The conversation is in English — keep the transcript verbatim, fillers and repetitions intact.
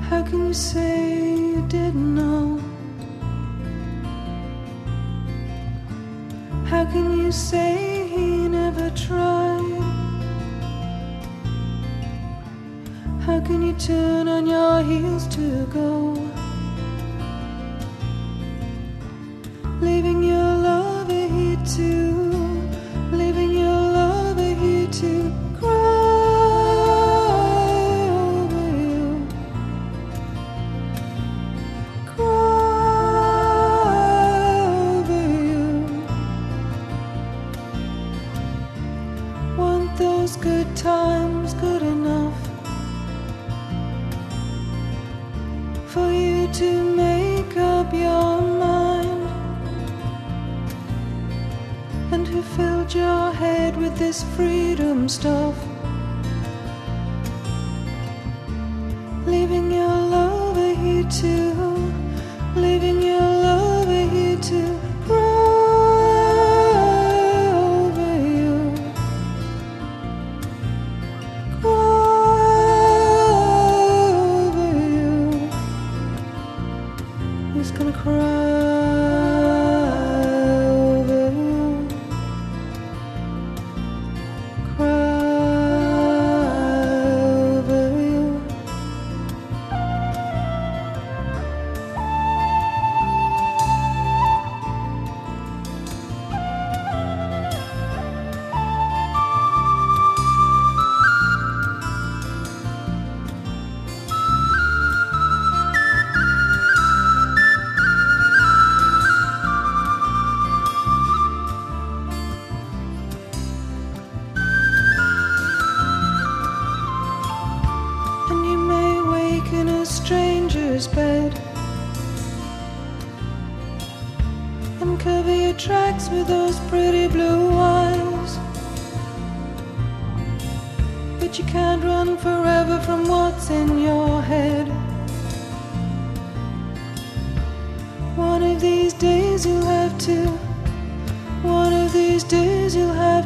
How can you say you didn't know? How can you say he never tried? How can you turn on your heels to go, leaving your lover here to, leaving your lover here to cry over you, cry over you? Want those good times good enough for you to make up your mind? And who filled your head with this freedom stuff, leaving your lover here to, leaving your lover here to cry over you, cry over you? Who's gonna cry? In a stranger's bed and cover your tracks with those pretty blue eyes, but you can't run forever from what's in your head. One of these days you'll have to, one of these days you'll have